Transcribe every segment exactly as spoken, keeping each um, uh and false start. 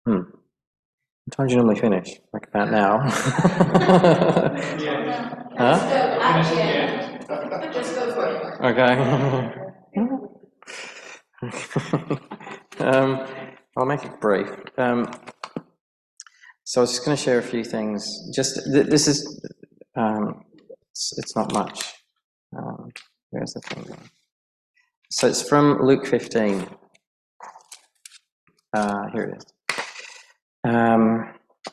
Hmm. What time do you normally finish? Like about now? Yeah. Huh? Finish at the end. Just go for it. Okay. um, I'll make it brief. Um, so I was just going to share a few things. Just th this is, um, it's, it's not much. Um, where's the thing? So it's from Luke fifteen. Uh, here it is. Um,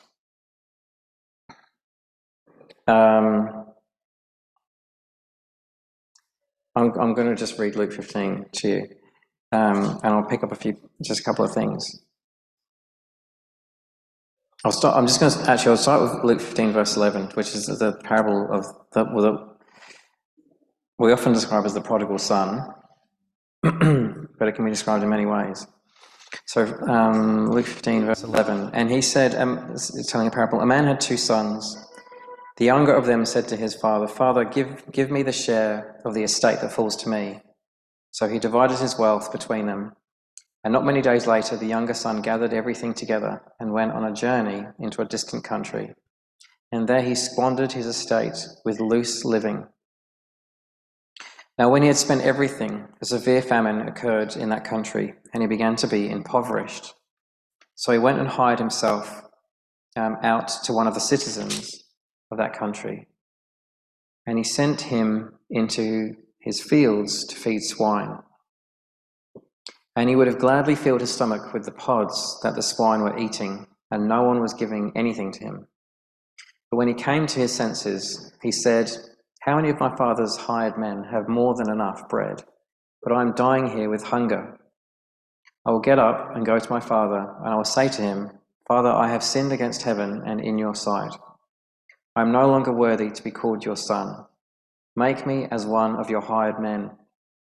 um, I'm, I'm going to just read Luke fifteen to you, um, and I'll pick up a few, just a couple of things. I'll start. I'm just going to actually. I'll start with Luke fifteen, verse eleven, which is the parable of the, well, the we often describe as the prodigal son, but it can be described in many ways. So um, Luke fifteen, verse eleven, and he said, um, it's telling a parable. A man had two sons. The younger of them said to his father, "Father, give give me the share of the estate that falls to me." So he divided his wealth between them. And not many days later, the younger son gathered everything together and went on a journey into a distant country. And there he squandered his estate with loose living. Now, when he had spent everything, a severe famine occurred in that country, and he began to be impoverished. So he went and hired himself um, out to one of the citizens of that country, and he sent him into his fields to feed swine. And he would have gladly filled his stomach with the pods that the swine were eating, and no one was giving anything to him. But when he came to his senses, he said, "How many of my father's hired men have more than enough bread? But I am dying here with hunger. I will get up and go to my father, and I will say to him, 'Father, I have sinned against heaven and in your sight. I am no longer worthy to be called your son. Make me as one of your hired men.'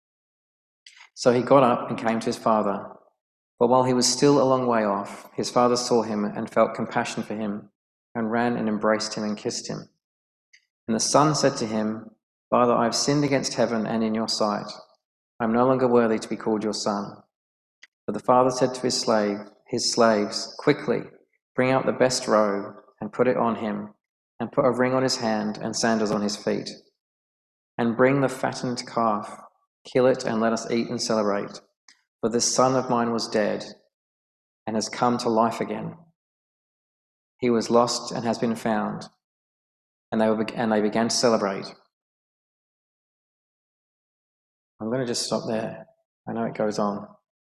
So he got up and came to his father. But while he was still a long way off, his father saw him and felt compassion for him, and ran and embraced him and kissed him. And the son said to him, 'Father, I have sinned against heaven and in your sight. I am no longer worthy to be called your son.' But the father said to his slave, his slaves, 'Quickly, bring out the best robe and put it on him, and put a ring on his hand and sandals on his feet. And bring the fattened calf, kill it, and let us eat and celebrate. For this son of mine was dead and has come to life again. He was lost and has been found.' And they, were, and they began to celebrate." I'm going to just stop there. I know it goes on.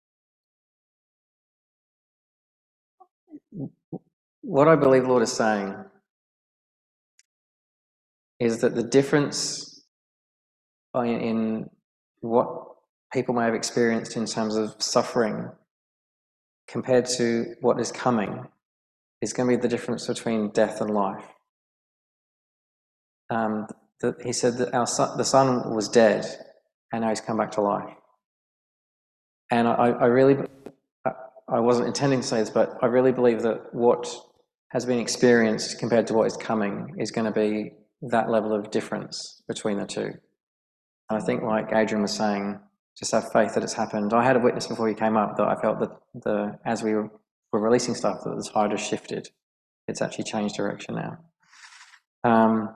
What I believe the Lord is saying is that the difference in what people may have experienced in terms of suffering compared to what is coming is going to be the difference between death and life. Um, the, he said that our son, the son was dead, and now he's come back to life. And I, I really, I wasn't intending to say this, but I really believe that what has been experienced compared to what is coming is going to be that level of difference between the two. And I think, like Adrian was saying, just have faith that it's happened. I had a witness before you came up that I felt that the as we were, were releasing stuff, that the tide has shifted. It's actually changed direction now. Um,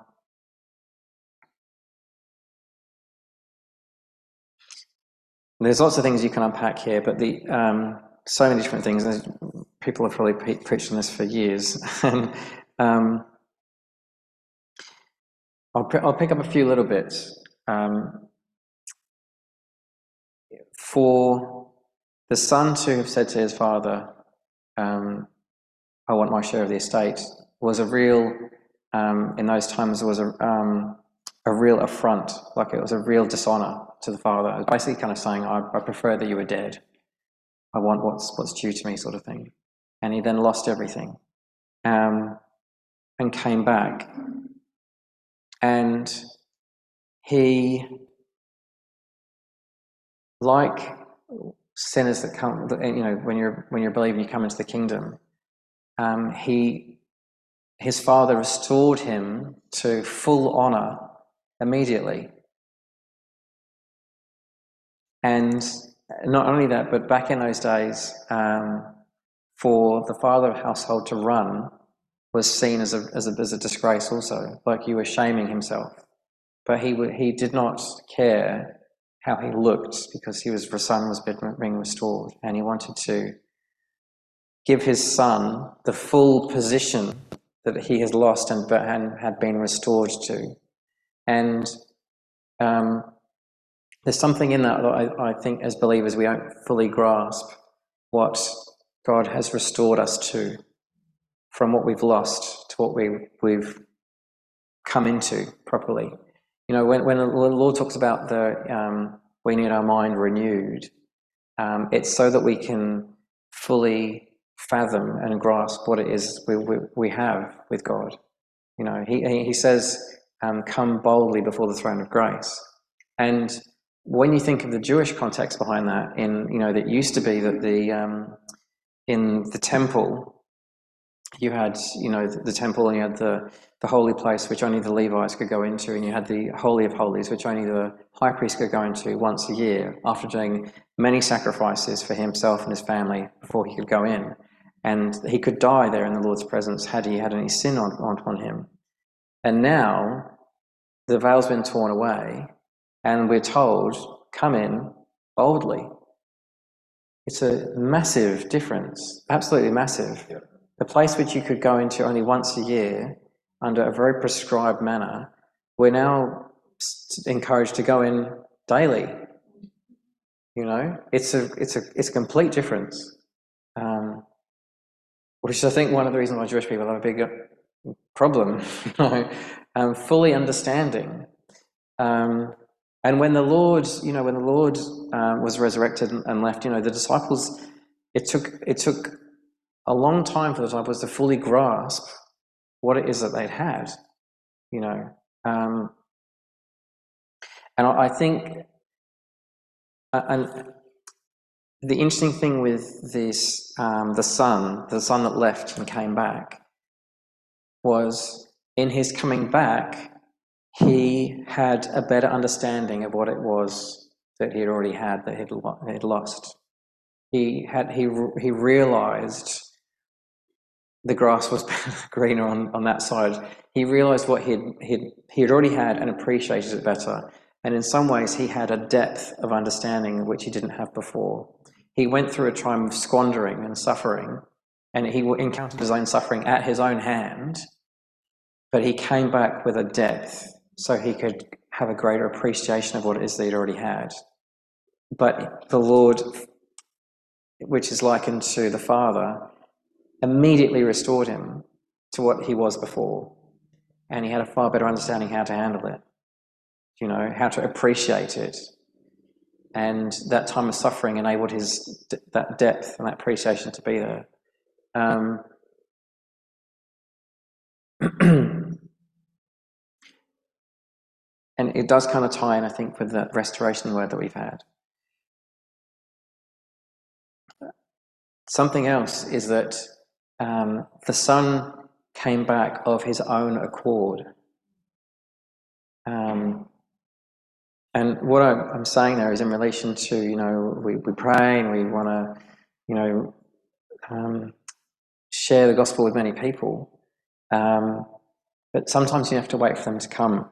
there's lots of things you can unpack here, but the um, so many different things. There's, people have probably pre preached on this for years. and um, I'll, I'll pick up a few little bits. Um, for the son to have said to his father, um, "I want my share of the estate," was a real, um, in those times, was a, um, a real affront. Like, it was a real dishonor to the father. It was basically kind of saying, I, I prefer that you were dead. I want what's, what's due to me, sort of thing. And he then lost everything, um, and came back. And he, like sinners that come, you know, when you're when you're believing, you come into the kingdom. Um, he, his father restored him to full honor immediately. And not only that, but back in those days, um, for the father of household to run was seen as a, as a, as a disgrace also, like he was shaming himself. But he, he did not care how he looked because he was, the son was being restored, and he wanted to give his son the full position that he has lost and, and had been restored to. And um, there's something in that that I, I think as believers we don't fully grasp what God has restored us to, from what we've lost to what we, we've come into properly. You know, when, when the Lord talks about the um, we need our mind renewed, um, it's so that we can fully fathom and grasp what it is we, we, we have with God. You know, he, he says, um, come boldly before the throne of grace. And when you think of the Jewish context behind that, in, you know, that used to be that the, um, in the temple, you had, you know, the, the temple, and you had the, the holy place, which only the Levites could go into, and you had the Holy of Holies, which only the high priest could go into once a year, after doing many sacrifices for himself and his family before he could go in. And he could die there in the Lord's presence had he had any sin on, on him. And now the veil's been torn away, and we're told, come in boldly. It's a massive difference, absolutely massive. Yeah. The place which you could go into only once a year under a very prescribed manner, we're now encouraged to go in daily. You know, it's a it's a it's a complete difference, um, which is, I think, one of the reasons why Jewish people have a big problem, you know, um, fully understanding. Um, and when the Lord, you know, when the Lord um, was resurrected and left, you know, the disciples, it took it took a long time for the disciples to fully grasp what it is that they'd had, you know. Um, and I, I think, uh, and the interesting thing with this, um, the son, the son that left and came back, was in his coming back, he had a better understanding of what it was that he had already had, that he'd, he'd lost. He had he he realized the grass was greener on, on that side. He realized what he'd, he'd, he'd already had and appreciated it better. And in some ways, he had a depth of understanding which he didn't have before. He went through a time of squandering and suffering, and he encountered his own suffering at his own hand, but he came back with a depth so he could have a greater appreciation of what it is that he'd already had. But the Lord, which is likened to the Father, immediately restored him to what he was before, and he had a far better understanding how to handle it, you know, how to appreciate it. And that time of suffering enabled his that depth and that appreciation to be there. Um, and it does kind of tie in, I think, with that restoration word that we've had. Something else is that um, the Son came back of his own accord. Um, and what I'm, I'm saying there is in relation to, you know, we, we pray and we want to, you know, um, share the gospel with many people. Um, but sometimes you have to wait for them to come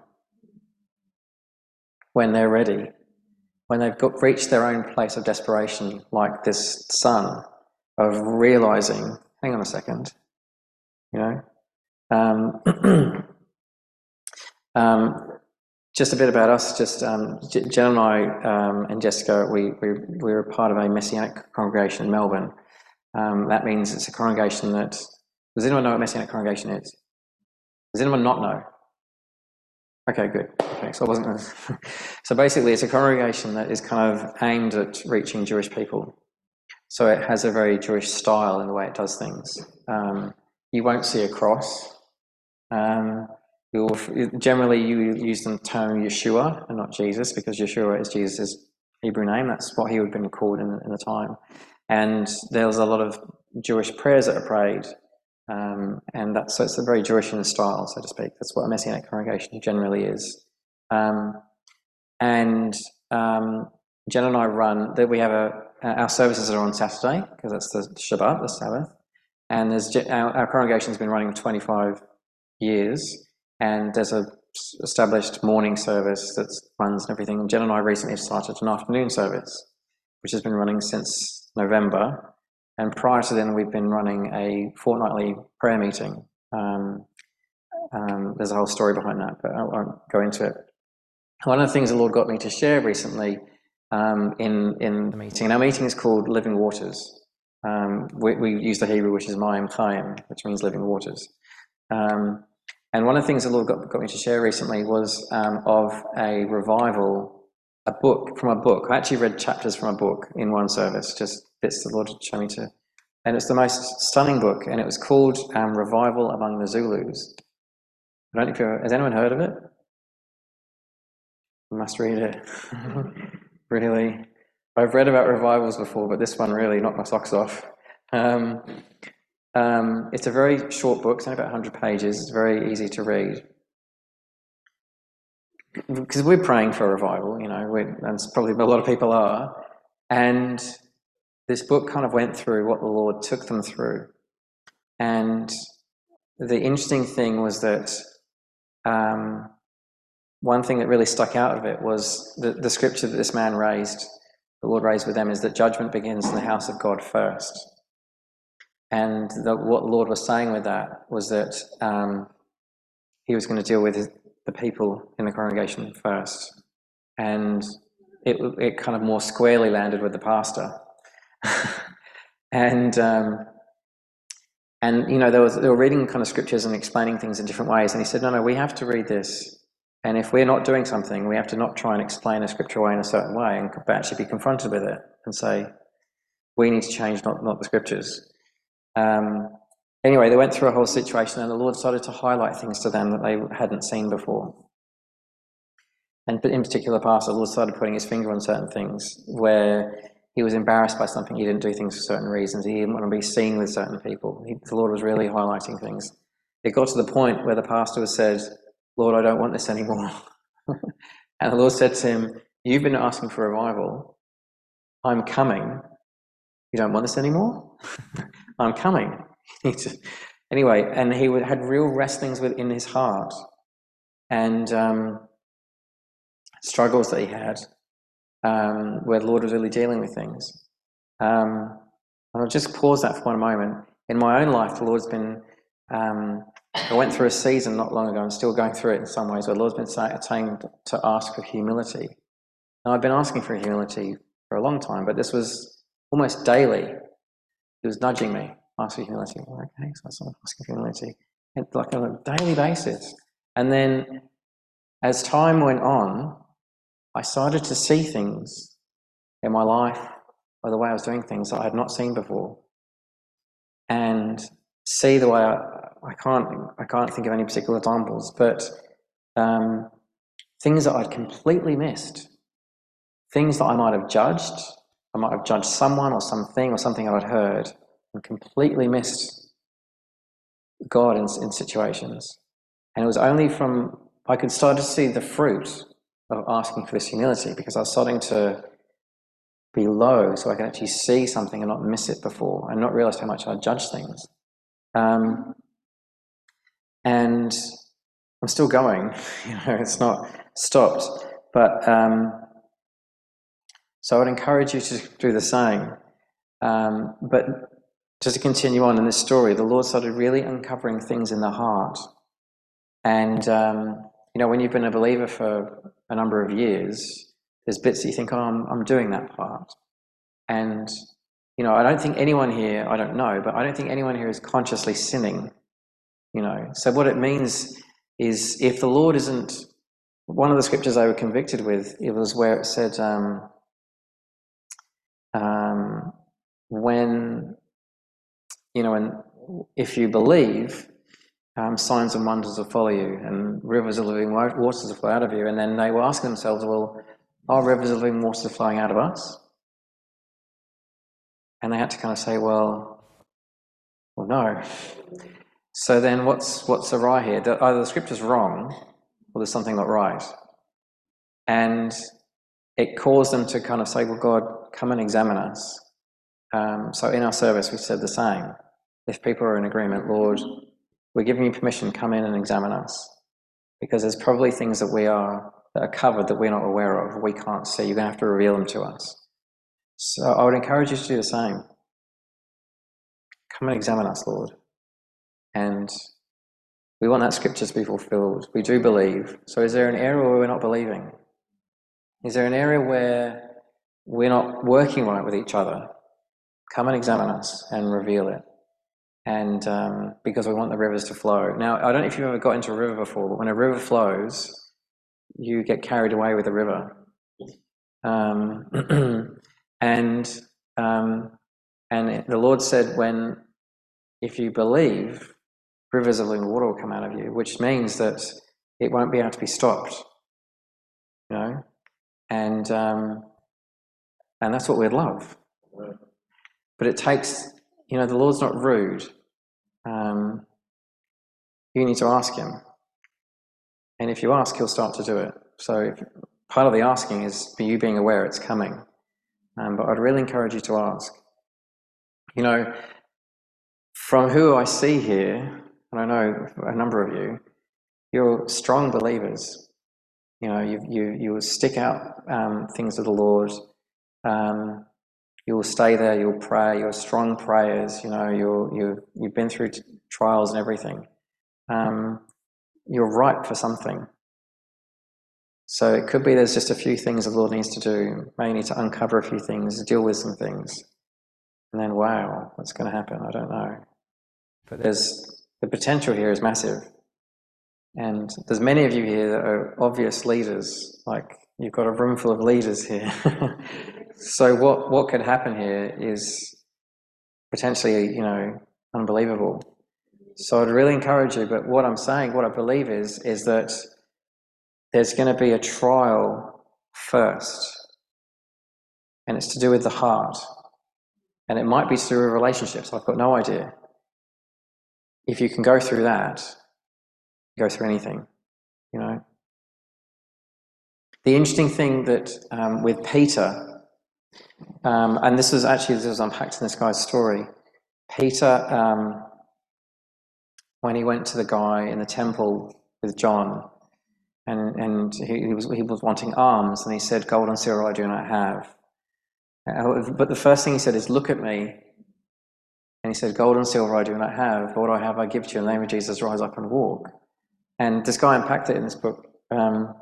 when they're ready, when they've got reached their own place of desperation, like this son, of realizing, hang on a second, you know. Um, um, just a bit about us. Just um, Jen and I um, and Jessica, we we we were part of a Messianic congregation in Melbourne. Um, that means it's a congregation that. Does anyone know what Messianic congregation is? Does anyone not know? Okay, good. Okay, so I wasn't going to. So basically, it's a congregation that is kind of aimed at reaching Jewish people. So it has a very Jewish style in the way it does things. Um, you won't see a cross. Um, you'll, generally, you use the term Yeshua and not Jesus, because Yeshua is Jesus' Hebrew name. That's what he would have been called in, in the time. And there's a lot of Jewish prayers that are prayed. Um, and that's, so it's a very Jewish in style, so to speak. That's what a Messianic congregation generally is. Um, and um, Jen and I run, that we have a, our services are on Saturday, because that's the Shabbat, the Sabbath. And there's ge- our, our congregation's been running twenty-five years, and there's a s- established morning service that runs and everything. And Jen and I recently started an afternoon service, which has been running since November. And prior to then, we've been running a fortnightly prayer meeting. Um, um, there's a whole story behind that, but I won't go into it. One of the things the Lord got me to share recently um, in, in the meeting, and our meeting is called Living Waters. Um, we, we use the Hebrew, which is Mayim Chaim, which means living waters. Um, and one of the things the Lord got, got me to share recently was um, of a revival, a book, from a book. I actually read chapters from a book in one service, just bits the Lord showed me to. And it's the most stunning book, and it was called um, Revival Among the Zulus. I don't know if you've, has anyone heard of it? You must read it. Really. I've read about revivals before, but this one really knocked my socks off. Um, um, it's a very short book, it's only about one hundred pages, it's very easy to read. Because we're praying for a revival, you know, we're, and probably a lot of people are. And this book kind of went through what the Lord took them through. And the interesting thing was that um, one thing that really stuck out of it was the, the scripture that this man raised, the Lord raised with them, is that judgment begins in the house of God first. And the, what the Lord was saying with that was that um, he was going to deal with his, the people in the congregation first. And it, it kind of more squarely landed with the pastor. and um, and you know, there was, they were reading kind of scriptures and explaining things in different ways. And he said, no, no, we have to read this. And if we're not doing something, we have to not try and explain a scripture away in a certain way and actually be confronted with it and say, we need to change, not, not the scriptures. Um, anyway, they went through a whole situation, and the Lord started to highlight things to them that they hadn't seen before. And in particular, Pastor, the Lord started putting his finger on certain things where he was embarrassed by something. He didn't do things for certain reasons. He didn't want to be seen with certain people. He, the Lord was really highlighting things. It got to the point where the pastor was said, Lord, I don't want this anymore. And the Lord said to him, you've been asking for revival. I'm coming. You don't want this anymore? I'm coming. Anyway, and he had real wrestlings within his heart and um, struggles that he had um, where the Lord was really dealing with things. Um, and I'll just pause that for one moment. In my own life, the Lord's been, um, I went through a season not long ago, I'm still going through it in some ways, where the Lord's been saying to ask for humility. And I've been asking for humility for a long time, but this was almost daily. He was nudging me, ask for humility. Okay, so I'm asking for humility, and like on a daily basis. And then as time went on, I started to see things in my life or the way I was doing things that I had not seen before. And see the way I, I can't I can't think of any particular examples, but um, things that I'd completely missed. Things that I might have judged. I might have judged someone or something or something I'd heard and completely missed God in, in situations. And it was only from, I could start to see the fruit of asking for this humility because I was starting to be low so I could actually see something and not miss it before and not realize how much I judged things. Um, and I'm still going, you know, it's not stopped. But um, so I would encourage you to do the same. Um, but just to continue on in this story, the Lord started really uncovering things in the heart. And, um, you know, when you've been a believer for a number of years, there's bits that you think, oh, I'm, I'm doing that part. And, you know, I don't think anyone here, I don't know, but I don't think anyone here is consciously sinning, you know. So what it means is if the Lord isn't, one of the scriptures I were convicted with, it was where it said, um, um, when, you know, and if you believe, um, signs and wonders will follow you, and rivers of living waters will flow out of you. And then they were asking themselves, well, are rivers of living waters flowing out of us? And they had to kind of say, well, well, no. So then what's what's awry here? Either the scripture's wrong, or there's something not right. And it caused them to kind of say, well, God, come and examine us. Um, so in our service, we said the same. if people are in agreement, Lord, we're giving you permission, come in and examine us. Because there's probably things that we are, that are covered that we're not aware of, we can't see. You're going to have to reveal them to us. So I would encourage you to do the same. Come and examine us, Lord. And we want that scripture to be fulfilled. We do believe. So is there an area where we're not believing? Is there an area where we're not working right with each other? Come and examine us and reveal it. And um, because we want the rivers to flow. Now, I don't know if you've ever got into a river before, but when a river flows, you get carried away with the river. Um, and um, and the Lord said, when, if you believe, rivers of living water will come out of you, which means that it won't be able to be stopped, you know? And um, and that's what we'd love. But it takes, you know, the Lord's not rude. Um, you need to ask him. And if you ask, he'll start to do it. So if, part of the asking is for you being aware it's coming. Um, but I'd really encourage you to ask. You know, from who I see here, and I know a number of you, you're strong believers. You know, you you you will stick out um, things of the Lord. Um, you will stay there. You'll pray. You're strong prayers. You know, you're you you've been through t- trials and everything. Um, you're ripe for something. So it could be there's just a few things the Lord needs to do. May need to uncover a few things, deal with some things, and then wow, what's going to happen? I don't know. But there's the potential here is massive. And there's many of you here that are obvious leaders, like you've got a room full of leaders here. So what, what could happen here is potentially, you know, unbelievable. So I'd really encourage you, but what I'm saying, what I believe is, is that there's going to be a trial first, and it's to do with the heart. And it might be to do with relationships, I've got no idea. If you can go through that, go through anything, you know. The interesting thing that um, with Peter, um, and this was actually, this was unpacked in this guy's story. Peter, um, when he went to the guy in the temple with John, and, and he, he, was, he was wanting alms, and he said, gold and silver I do not have. Uh, but the first thing he said is, look at me. And he said, gold and silver I do not have, but what I have I give to you. In the name of Jesus, rise up and walk. And this guy unpacked it in this book. Um,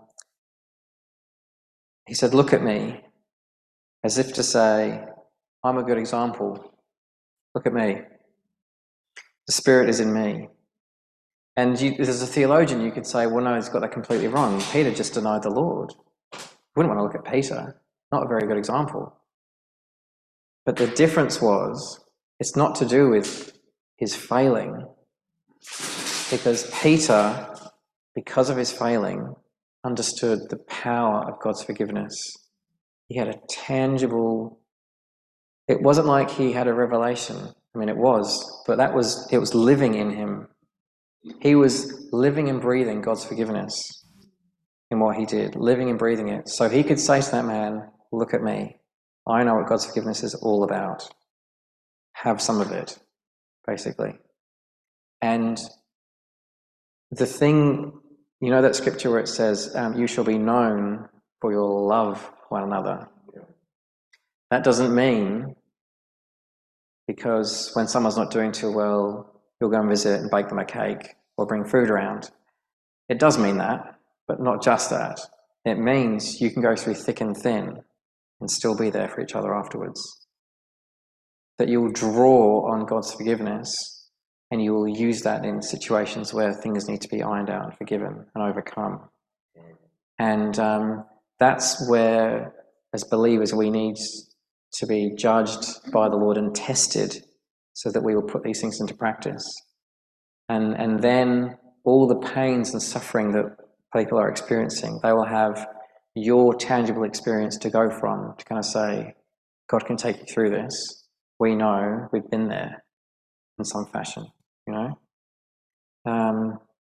he said, look at me, as if to say, I'm a good example. Look at me. The Spirit is in me. And you, as a theologian, you could say, well, no, he's got that completely wrong. Peter just denied the Lord. You wouldn't want to look at Peter. Not a very good example. But the difference was, it's not to do with his failing, because Peter, because of his failing, understood the power of God's forgiveness. He had a tangible, it wasn't like he had a revelation. I mean, it was, but that was, it was living in him. He was living and breathing God's forgiveness in what he did, living and breathing it. So he could say to that man, look at me. I know what God's forgiveness is all about. Have some of it, basically. And the thing, you know that scripture where it says, um, you shall be known for your love one another. That doesn't mean because when someone's not doing too well, you'll go and visit and bake them a cake or bring food around. It does mean that, but not just that. It means you can go through thick and thin and still be there for each other afterwards. That you will draw on God's forgiveness and you will use that in situations where things need to be ironed out and forgiven and overcome. And um, that's where, as believers, we need to be judged by the Lord and tested so that we will put these things into practice. And, and then all the pains and suffering that people are experiencing, they will have your tangible experience to go from, to kind of say, God can take you through this. We know, we've been there in some fashion, you know? Um,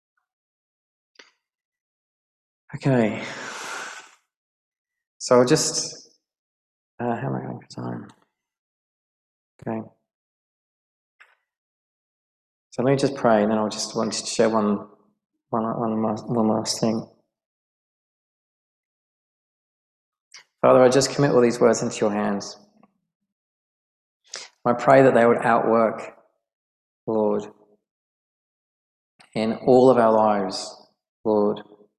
okay. So I'll just, uh, how am I going for time? Okay. So let me just pray, and then I'll just want to share one, one, one, last- one last thing. Father, I just commit all these words into your hands. I pray that they would outwork, Lord, in all of our lives, Lord.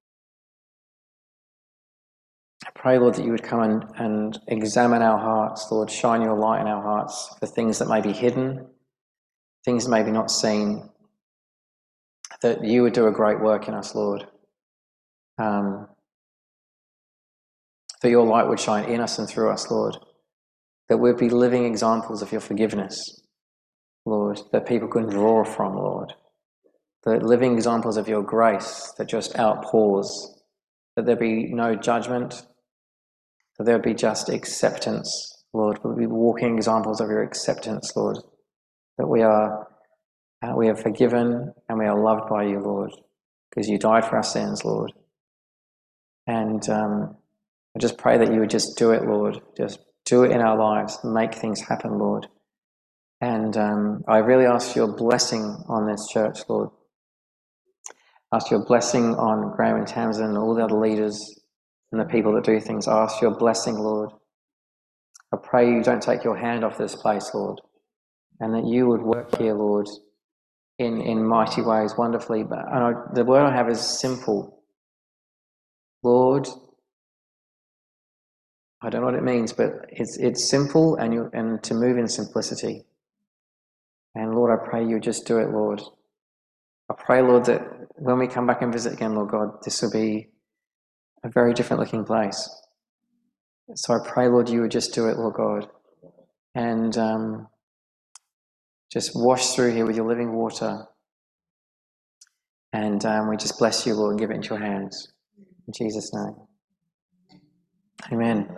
I pray, Lord, that you would come and, and examine our hearts, Lord, shine your light in our hearts for things that may be hidden, things that may be not seen, that you would do a great work in us, Lord. Um, that your light would shine in us and through us, Lord. That we'd be living examples of your forgiveness, Lord, that people can draw from, Lord. That living examples of your grace that just outpours, that there be no judgment, that there be just acceptance, Lord. We'll be walking examples of your acceptance, Lord. That we are, uh, we are forgiven and we are loved by you, Lord, because you died for our sins, Lord. And um, I just pray that you would just do it, Lord. Just do it in our lives. Make things happen, Lord. And um, I really ask your blessing on this church, Lord. Ask your blessing on Graham and Tamsin and all the other leaders and the people that do things. I ask your blessing, Lord. I pray you don't take your hand off this place, Lord, and that you would work here, Lord, in, in mighty ways, wonderfully. But and I, the word I have is simple. Lord, I don't know what it means, but it's it's simple, and you and to move in simplicity. And Lord, I pray you just do it, Lord. I pray, Lord, that when we come back and visit again, Lord God, this will be a very different looking place. So I pray, Lord, you would just do it, Lord God, and um, just wash through here with your living water. And um, we just bless you, Lord, and give it into your hands. In Jesus' name. Amen.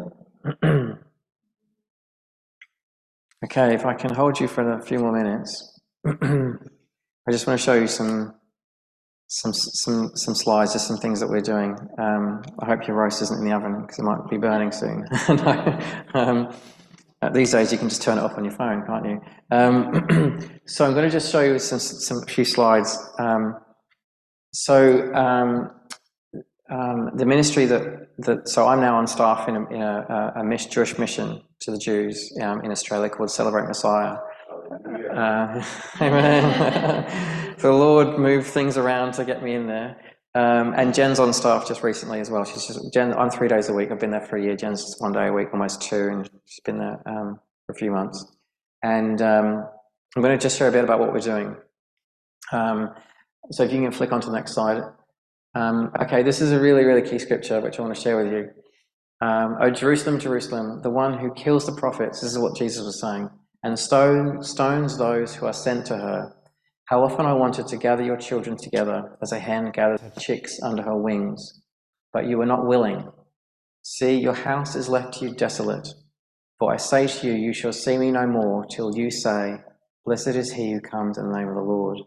Okay, if I can hold you for a few more minutes, I just want to show you some some some some slides, just some things that we're doing. Um, I hope your roast isn't in the oven because it might be burning soon. No. um, uh, these days you can just turn it off on your phone, can't you? Um, so I'm going to just show you some some few slides. Um, so um, um, the ministry that that so I'm now on staff in a, in a, a, a Jewish mission to the Jews um, in Australia called Celebrate Messiah. Uh, amen. The Lord moved things around to get me in there. Um, and Jen's on staff just recently as well. She's just, Jen, I'm three days a week. I've been there for a year. Jen's just one day a week, almost two, and she's been there um, for a few months. And um, I'm going to just share a bit about what we're doing. Um, so if you can flick on to the next slide. Um, okay, this is a really, really key scripture which I want to share with you. Um, oh, Jerusalem, Jerusalem, the one who kills the prophets, this is what Jesus was saying, and stone, stones those who are sent to her. How often I wanted to gather your children together as a hen gathers her chicks under her wings, but you were not willing. See, your house is left to you desolate. For I say to you, you shall see me no more till you say, blessed is he who comes in the name of the Lord.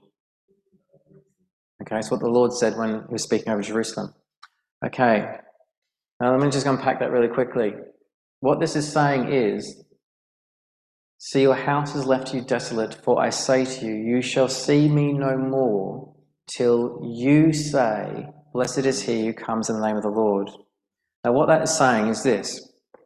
Okay, that's what the Lord said when he was speaking over Jerusalem. Okay, now let me just unpack that really quickly. What this is saying is, see, your house is left to you desolate, for I say to you, you shall see me no more till you say, blessed is he who comes in the name of the Lord. Now what that is saying is this.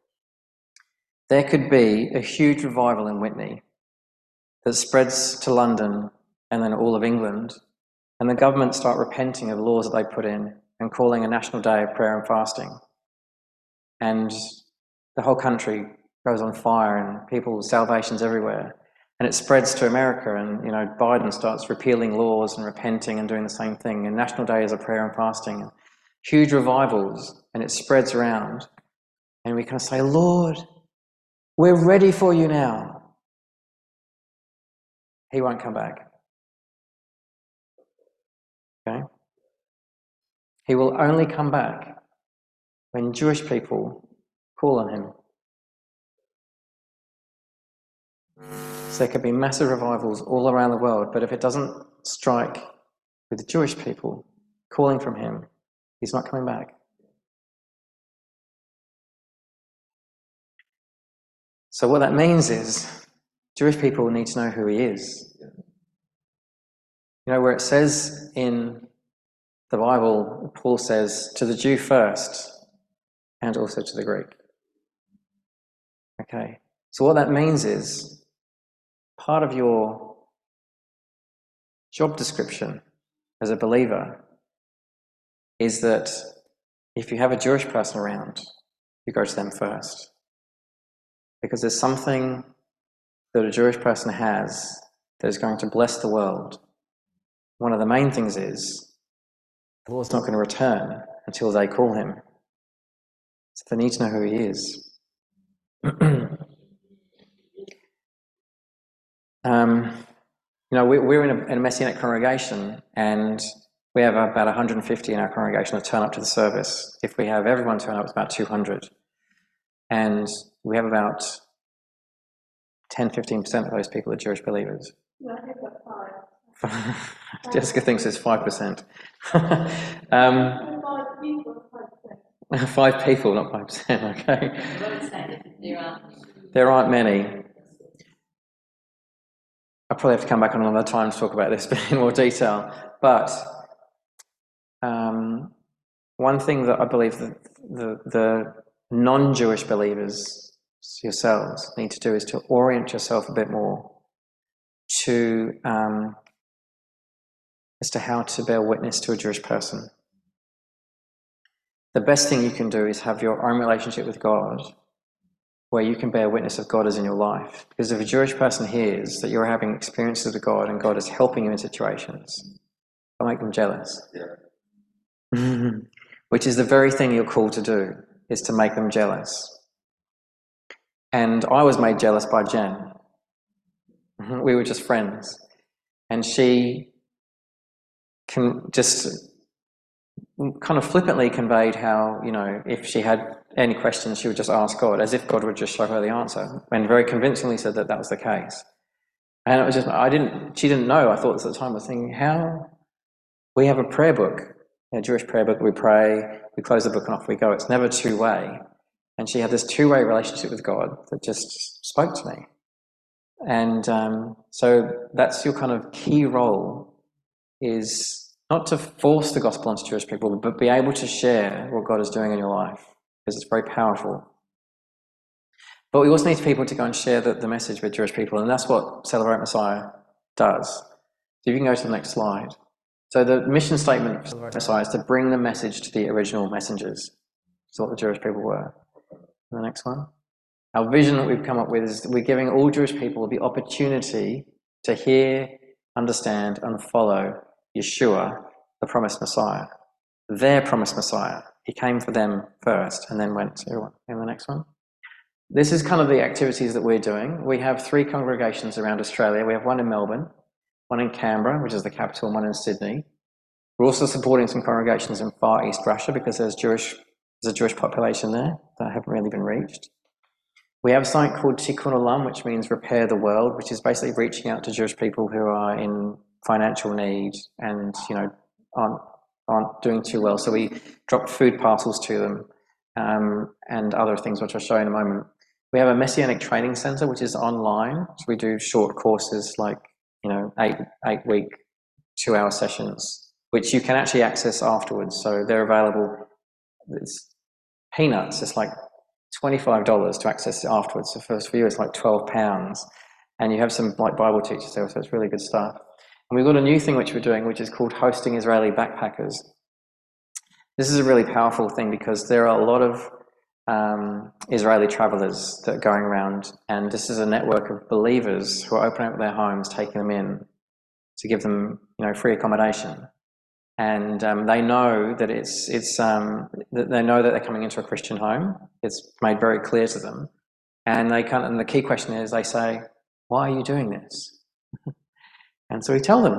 There could be a huge revival in Witney that spreads to London and then all of England, and the government start repenting of laws that they put in and calling a national day of prayer and fasting. And the whole country goes on fire and people's salvation's everywhere. And it spreads to America, and you know Biden starts repealing laws and repenting and doing the same thing. And National Day is of prayer and fasting. And huge revivals, and it spreads around. And we kind of say, Lord, we're ready for you now. He won't come back. Okay? He will only come back when Jewish people call on him. So there could be massive revivals all around the world, but if it doesn't strike with the Jewish people calling from him, he's not coming back. So what that means is Jewish people need to know who he is. You know, where it says in the Bible, Paul says, to the Jew first, and also to the Greek. Okay, so what that means is, part of your job description as a believer is that if you have a Jewish person around, you go to them first. Because there's something that a Jewish person has that is going to bless the world. One of the main things is, the Lord's not going to return until they call him. So they need to know who he is. um, you know, we, we're in a, in a Messianic congregation, and we have about one hundred fifty in our congregation that turn up to the service. If we have everyone turn up, it's about two hundred. And we have about ten to fifteen percent of those people are Jewish believers. No, I think that's five. Jessica thinks it's five percent. um, Five people, five percent. five people, not five percent, okay. What I'm saying is there aren't. There aren't many. I'll probably have to come back on another time to talk about this in more detail. But um, one thing that I believe that the, the non-Jewish believers, yourselves, need to do is to orient yourself a bit more to um, as to how to bear witness to a Jewish person. The best thing you can do is have your own relationship with God, where you can bear witness of God as in your life. Because if a Jewish person hears that you're having experiences with God and God is helping you in situations, it'll make them jealous. Yeah. Which is the very thing you're called to do, is to make them jealous. And I was made jealous by Jen. We were just friends. And she can just kind of flippantly conveyed how, you know, if she had any questions, she would just ask God, as if God would just show her the answer, and very convincingly said that that was the case. And it was just, I didn't, she didn't know, I thought at the time, I was thinking, how, we have a prayer book, a Jewish prayer book, we pray, we close the book and off we go, it's never two-way. And she had this two-way relationship with God that just spoke to me. And um, so that's your kind of key role, is not to force the gospel onto Jewish people, but be able to share what God is doing in your life, because it's very powerful. But we also need people to go and share the, the message with Jewish people, and that's what Celebrate Messiah does. So if you can go to the next slide. So the mission statement of Celebrate Messiah is to bring the message to the original messengers. That's what the Jewish people were. The next one. Our vision that we've come up with is that we're giving all Jewish people the opportunity to hear, understand, and follow Yeshua, the promised Messiah, their promised Messiah. He came for them first and then went to everyone. In the next one. This is kind of the activities that we're doing. We have three congregations around Australia. We have one in Melbourne, one in Canberra, which is the capital, and one in Sydney. We're also supporting some congregations in Far East Russia because there's Jewish, there's a Jewish population there that haven't really been reached. We have something called Tikkun Olam, which means repair the world, which is basically reaching out to Jewish people who are in financial need and, you know, aren't, aren't doing too well. So we drop food parcels to them um, and other things, which I'll show you in a moment. We have a Messianic training center, which is online. So we do short courses like, you know, eight, eight week, two hour sessions, which you can actually access afterwards. So they're available. It's peanuts. It's like twenty-five dollars to access it afterwards. So first for you, it's like twelve pounds. And you have some like Bible teachers there, so it's really good stuff. And we've got a new thing which we're doing, which is called Hosting Israeli Backpackers. This is a really powerful thing because there are a lot of um, Israeli travelers that are going around, and this is a network of believers who are opening up their homes, taking them in to give them, you know, free accommodation. And um, they know that it's it's um, that they know that they're coming into a Christian home. It's made very clear to them, and they can. And the key question is, they say, "Why are you doing this?" And so we tell them,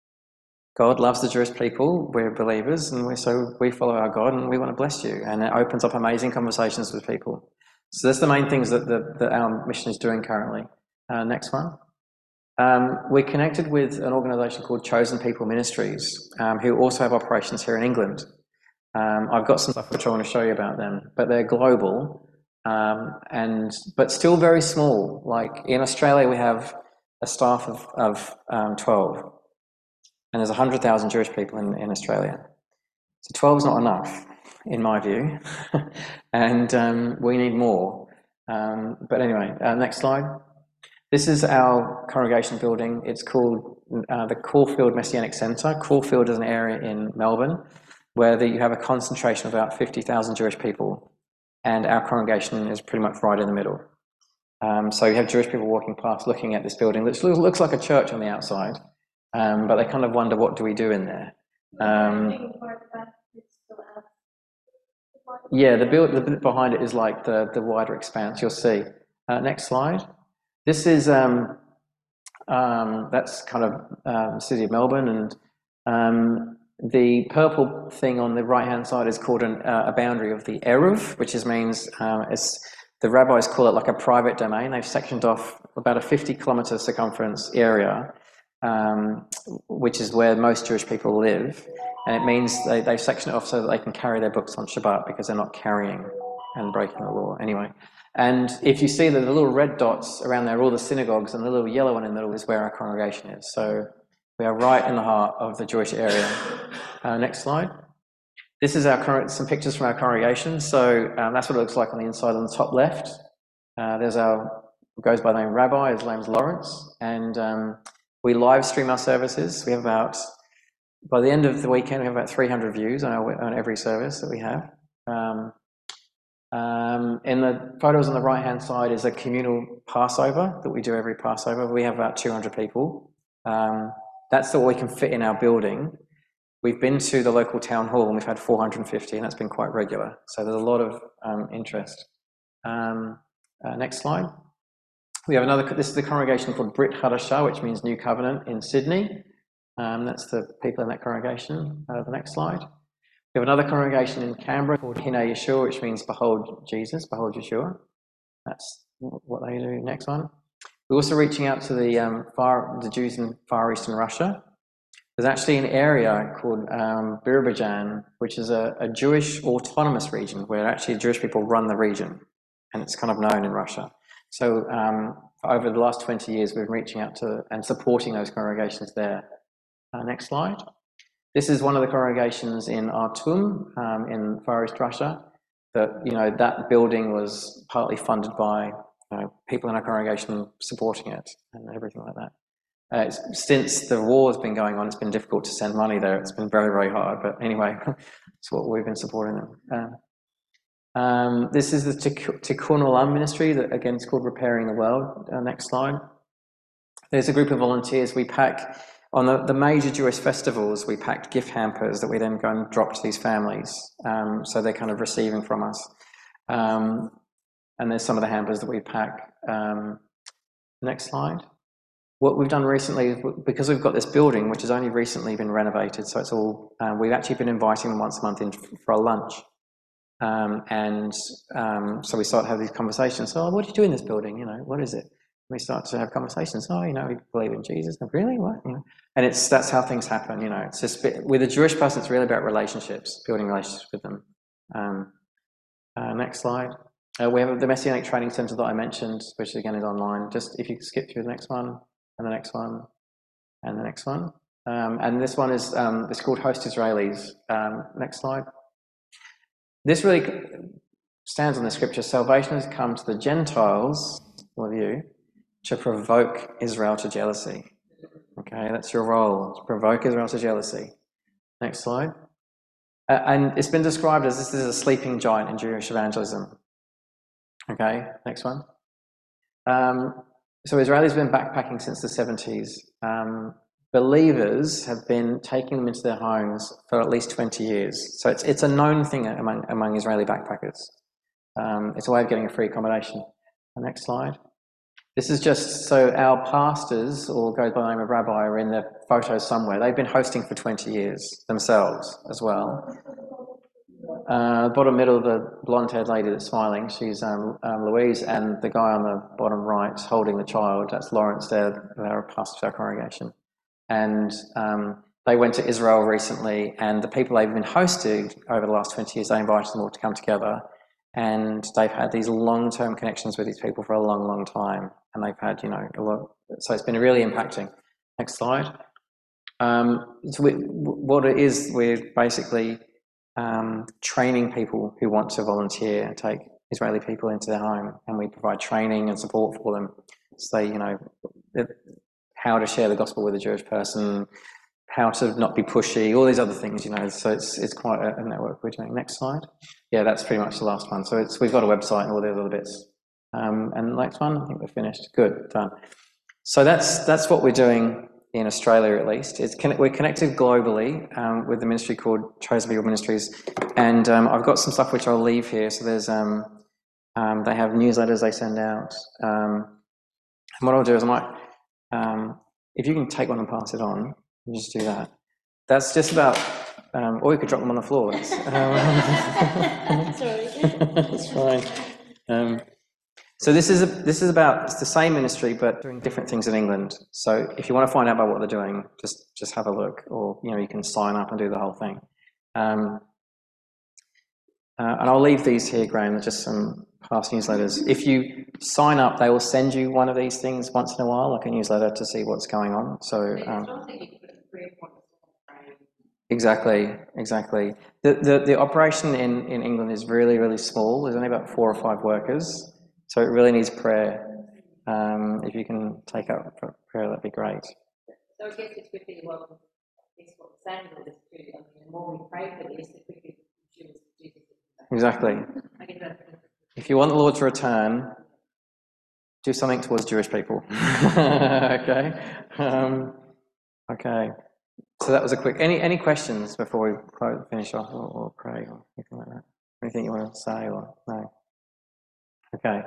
God loves the Jewish people. We're believers, and we so we follow our God, and we want to bless you. And it opens up amazing conversations with people. So that's the main things that that, that our mission is doing currently. Uh, next one. Um, we're connected with an organisation called Chosen People Ministries, um, who also have operations here in England. Um, I've got some stuff which I want to show you about them, but they're global, um, and but still very small. Like in Australia, we have a staff of, of um, twelve. and there's one hundred thousand Jewish people in, in Australia. So twelve is not enough, in my view, and um, we need more. Um, but anyway, uh, next slide. This is our congregation building. It's called uh, the Caulfield Messianic Centre. Caulfield is an area in Melbourne where the, you have a concentration of about fifty thousand Jewish people, and our congregation is pretty much right in the middle. Um, so you have Jewish people walking past looking at this building, which looks, looks like a church on the outside, um, but they kind of wonder, what do we do in there? Um, yeah, the, build, the bit behind it is like the, the wider expanse, you'll see. Uh, next slide. This is, um, um, that's kind of um, the city of Melbourne, and um, the purple thing on the right-hand side is called an, uh, a boundary of the Eruv, which is, means um, it's, the rabbis call it like a private domain. They've sectioned off about a fifty kilometre circumference area, um, which is where most Jewish people live. And it means they, they've sectioned it off so that they can carry their books on Shabbat, because they're not carrying and breaking the law anyway. And if you see the, the little red dots around there, all the synagogues, and the little yellow one in the middle is where our congregation is. So we are right in the heart of the Jewish area. Uh, next slide. This is our some pictures from our congregation. So um, that's what it looks like on the inside on the top left. Uh, there's our, goes by the name Rabbi, his name's Lawrence, and um, we live stream our services. We have about, by the end of the weekend, we have about three hundred views on, our, on every service that we have. Um, um, in the photos on the right-hand side is a communal Passover that we do every Passover. We have about two hundred people. Um, that's what we can fit in our building. We've been to the local town hall and we've had four hundred fifty, and that's been quite regular. So there's a lot of um, interest. Um, uh, next slide. We have another, this is the congregation called Brit Hadashah, which means New Covenant, in Sydney. Um, that's the people in that congregation. Uh, the next slide. We have another congregation in Canberra called Hinei Yeshua, which means Behold Jesus, Behold Yeshua. That's what they do. Next one. We're also reaching out to the, um, far, the Jews in Far Eastern Russia. There's actually an area called um, Birobidzhan, which is a, a Jewish autonomous region where actually Jewish people run the region, and it's kind of known in Russia. So um, over the last twenty years, we've been reaching out to and supporting those congregations there. Uh, next slide. This is one of the congregations in Artum um, in Far East Russia. That, you know, that building was partly funded by, you know, people in our congregation supporting it and everything like that. Uh, it's, since the war has been going on, it's been difficult to send money there. It's been very, very hard. But anyway, it's what we've been supporting them. Uh, um, this is the Tikkun Olam ministry, that again is called Repairing the World. Uh, next slide. There's a group of volunteers. We pack, on the, the major Jewish festivals, we packed gift hampers that we then go and drop to these families. Um, so they're kind of receiving from us. Um, and there's some of the hampers that we pack. Um, next slide. What we've done recently, because we've got this building, which has only recently been renovated, so it's all, um, we've actually been inviting them once a month in for a lunch. Um, and um, so we start to have these conversations. So, oh, what do you do in this building? You know, what is it? We start to have conversations. Oh, you know, we believe in Jesus. And really? What? You know? And it's, that's how things happen, you know. It's just, with a Jewish person, it's really about relationships, building relationships with them. Um, uh, next slide. Uh, we have the Messianic Training Centre that I mentioned, which again is online. Just if you could skip through the next one. And the next one, and the next one. Um, and this one is, um, it's called Host Israelis. Um, next slide. This really stands on the scripture. Salvation has come to the Gentiles, or you, to provoke Israel to jealousy. Okay, that's your role, to provoke Israel to jealousy. Next slide. Uh, and it's been described as this is a sleeping giant in Jewish evangelism. Okay, next one. Um, So Israelis have been backpacking since the seventies. Um, believers have been taking them into their homes for at least twenty years. So it's it's a known thing among among Israeli backpackers. Um, it's a way of getting a free accommodation. The next slide. This is just so our pastors, or goes by the name of Rabbi, are in the photos somewhere. They've been hosting for twenty years themselves as well. Uh, bottom middle, the blonde-haired lady that's smiling, she's um, um, Louise, and the guy on the bottom right holding the child, that's Lawrence. They're, they're a pastor of our congregation. And um, they went to Israel recently, and the people they've been hosting over the last twenty years, they invited them all to come together, and they've had these long-term connections with these people for a long, long time, and they've had, you know, a lot. So it's been really impacting. Next slide. Um, so we, what it is, we're basically um, training people who want to volunteer and take Israeli people into their home, and we provide training and support for them. So they, you know, how to share the gospel with a Jewish person, how to not be pushy, all these other things, you know. So it's it's quite a, a network we're doing. Next slide. Yeah, that's pretty much the last one. So it's we've got a website and all those other bits. Um, and the next one, I think we're finished. Good, done. So that's that's what we're doing in Australia, at least. It's we're connected globally um, with the ministry called Chosen People Ministries, and um, I've got some stuff which I'll leave here. So there's um, um, they have newsletters they send out. Um, and what I'll do is I might, um, if you can take one and pass it on, you just do that. That's just about, um, or you could drop them on the floor. That's, um, Sorry. That's fine. Um, So this is a, this is about, it's the same ministry but doing different things in England. So if you want to find out about what they're doing, just just have a look, or you know you can sign up and do the whole thing. Um, uh, and I'll leave these here, Graham. They're just some past newsletters. If you sign up, they will send you one of these things once in a while, like a newsletter, to see what's going on. So um, exactly, exactly. The the the operation in in England is really really small. There's only about four or five workers. So it really needs prayer. Um, if you can take up prayer, that'd be great. So I guess it's quickly, well, it's what Samuel is doing. I mean, the more we pray for this, the quicker Jesus do this. Exactly. I guess that's If you want the Lord to return, do something towards Jewish people. Okay. Um, okay. So that was a quick. Any any questions before we finish off, or, or pray, or anything like that? Anything you want to say, or no? Okay.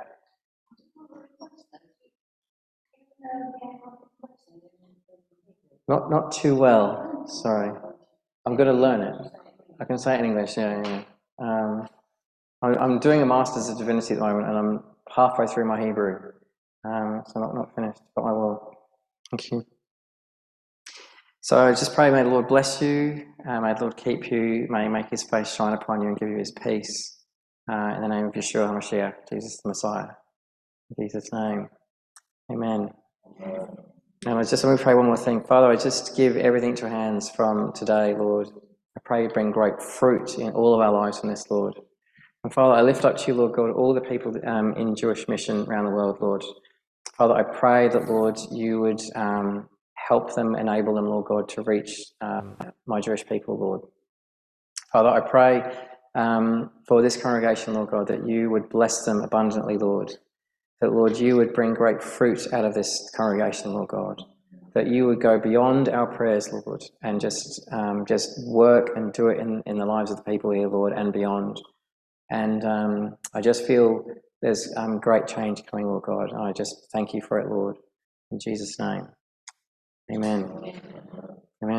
Not not too well. Sorry. I'm going to learn it. I can say it in English. Yeah, yeah. Um, I, I'm doing a Masters of Divinity at the moment, and I'm halfway through my Hebrew, um, so not not finished, but I will. Thank you. So I just pray, may the Lord bless you, uh, may the Lord keep you, may He make His face shine upon you and give you His peace. Uh, in the name of Yeshua HaMashiach, Jesus the Messiah. In Jesus' name. Amen. And I just want to pray one more thing. Father, I just give everything to your hands from today, Lord. I pray you bring great fruit in all of our lives from this, Lord. And Father, I lift up to you, Lord God, all the people um, in Jewish mission around the world, Lord. Father, I pray that, Lord, you would um, help them, enable them, Lord God, to reach um, my Jewish people, Lord. Father, I pray um, for this congregation, Lord God, that you would bless them abundantly, Lord. That, Lord, you would bring great fruit out of this congregation, Lord God. That you would go beyond our prayers, Lord, and just um, just work and do it in, in the lives of the people here, Lord, and beyond. And um, I just feel there's um, great change coming, Lord God. And I just thank you for it, Lord. In Jesus' name, amen.